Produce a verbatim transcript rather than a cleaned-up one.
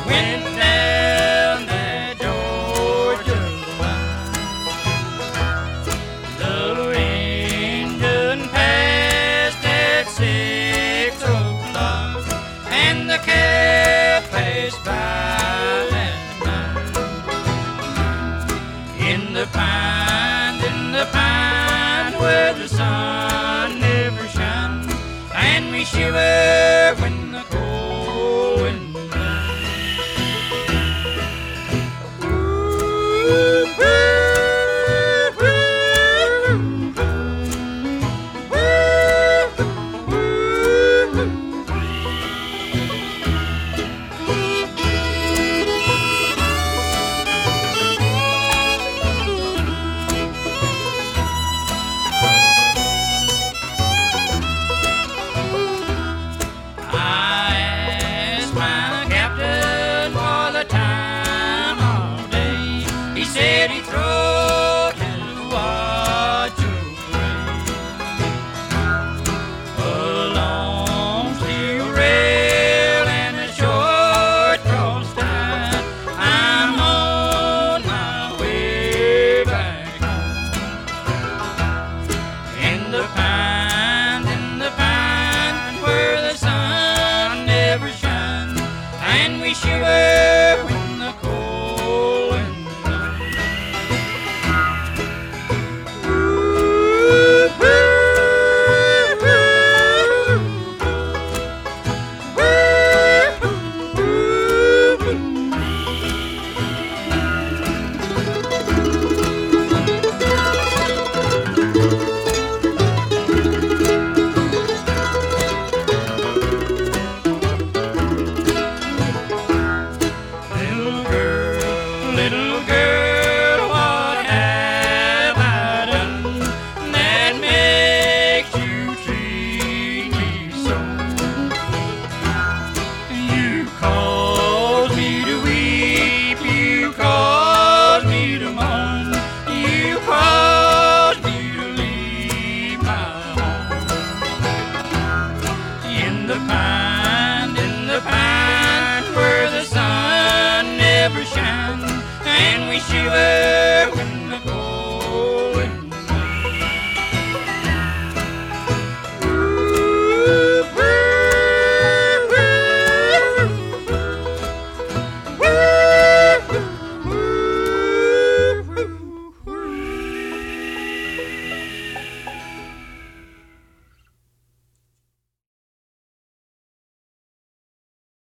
went down that Georgia line. The engine passed at six o'clock, and the cab passed by at nine. In the pines, in the pines where the sun never shines, and we shiver when the cold wind blows. Ooh, ooh, ooh, ooh, ooh, ooh. Said he throwed his watch away. A long steel rail and a short cross tie. I'm on my way back home. In the pines, in the pines where the sun never shines, and we shiver.